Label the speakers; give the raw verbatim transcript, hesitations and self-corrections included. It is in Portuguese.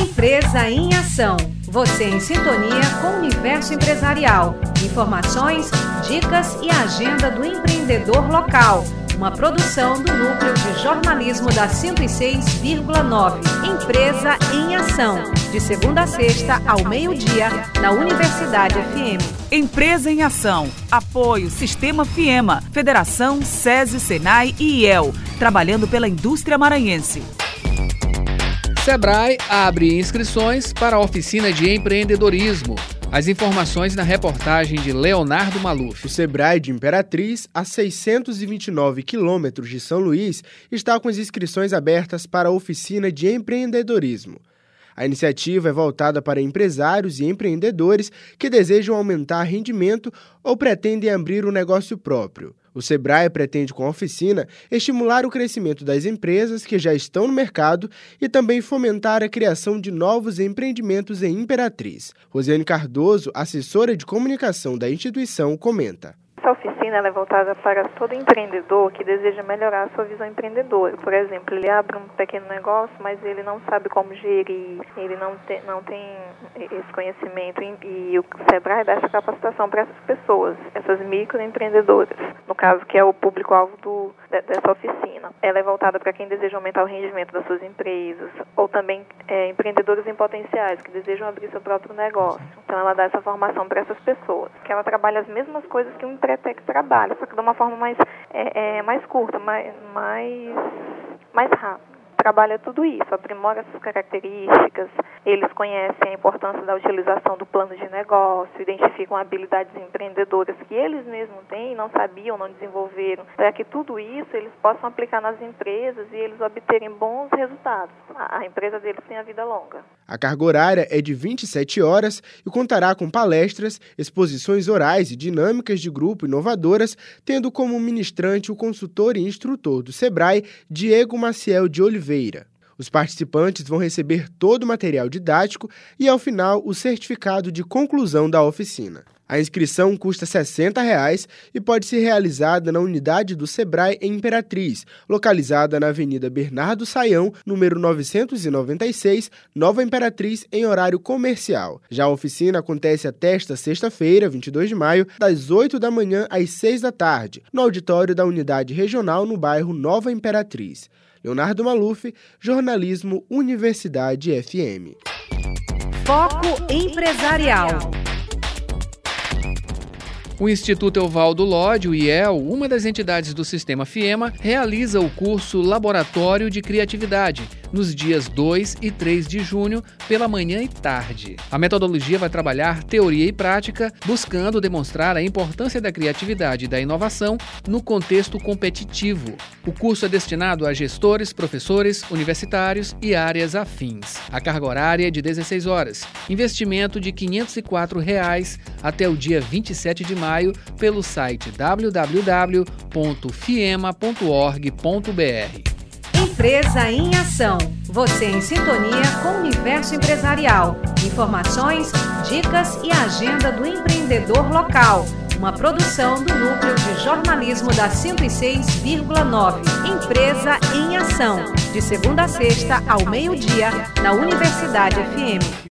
Speaker 1: Empresa em Ação. Você em sintonia com o universo empresarial. Informações, dicas e agenda do empreendedor local. Uma produção do Núcleo de Jornalismo da cento e seis vírgula nove. Empresa em Ação. De segunda a sexta, ao meio-dia, na Universidade F M.
Speaker 2: Empresa em Ação. Apoio Sistema FIEMA, Federação, SESI, SENAI e I E L. Trabalhando pela indústria maranhense.
Speaker 3: Sebrae abre inscrições para a oficina de empreendedorismo. As informações na reportagem de Leonardo Maluf.
Speaker 4: O Sebrae de Imperatriz, a seiscentos e vinte e nove quilômetros de São Luís, está com as inscrições abertas para a oficina de empreendedorismo. A iniciativa é voltada para empresários e empreendedores que desejam aumentar rendimento ou pretendem abrir um negócio próprio. O Sebrae pretende, com a oficina, estimular o crescimento das empresas que já estão no mercado e também fomentar a criação de novos empreendimentos em Imperatriz. Rosiane Cardoso, assessora de comunicação da instituição, comenta.
Speaker 5: Essa oficina ela é voltada para todo empreendedor que deseja melhorar a sua visão empreendedora. Por exemplo, ele abre um pequeno negócio, mas ele não sabe como gerir, ele não tem, não tem esse conhecimento e o Sebrae dá essa capacitação para essas pessoas, essas microempreendedoras, no caso que é o público-alvo do, dessa oficina. Ela é voltada para quem deseja aumentar o rendimento das suas empresas ou também é, empreendedores em potenciais que desejam abrir seu próprio negócio. Então ela dá essa formação para essas pessoas, que ela trabalha as mesmas coisas que um empreendedor até que trabalha, só que de uma forma mais, é, é, mais curta, mais, mais, mais rápida. Trabalha tudo isso, aprimora essas características, eles conhecem a importância da utilização do plano de negócio, identificam habilidades empreendedoras que eles mesmos têm, não sabiam, não desenvolveram, para que tudo isso eles possam aplicar nas empresas e eles obterem bons resultados. A, a empresa deles tem a vida longa.
Speaker 4: A carga horária é de vinte e sete horas e contará com palestras, exposições orais e dinâmicas de grupo inovadoras, tendo como ministrante o consultor e instrutor do Sebrae, Diego Maciel de Oliveira. Os participantes vão receber todo o material didático e, ao final, o certificado de conclusão da oficina. A inscrição custa sessenta reais e pode ser realizada na unidade do Sebrae em Imperatriz, localizada na Avenida Bernardo Saião, número novecentos e noventa e seis, Nova Imperatriz, em horário comercial. Já a oficina acontece até esta sexta-feira, vinte e dois de maio, das oito da manhã às seis da tarde, no auditório da Unidade Regional no bairro Nova Imperatriz. Leonardo Maluf, Jornalismo, Universidade F M.
Speaker 1: Foco Empresarial.
Speaker 3: O Instituto Evaldo Lodge, o I E L, uma das entidades do Sistema FIEMA, realiza o curso Laboratório de Criatividade, nos dias dois e três de junho, pela manhã e tarde. A metodologia vai trabalhar teoria e prática, buscando demonstrar a importância da criatividade e da inovação no contexto competitivo. O curso é destinado a gestores, professores, universitários e áreas afins. A carga horária é de dezesseis horas. Investimento de quinhentos e quatro reais até o dia vinte e sete de maio pelo site w w w ponto fiema ponto org ponto b r.
Speaker 1: Empresa em Ação. Você em sintonia com o universo empresarial. Informações, dicas e agenda do empreendedor local. Uma produção do Núcleo de Jornalismo da cento e seis vírgula nove. Empresa em Ação. De segunda a sexta, ao meio-dia, na Universidade F M.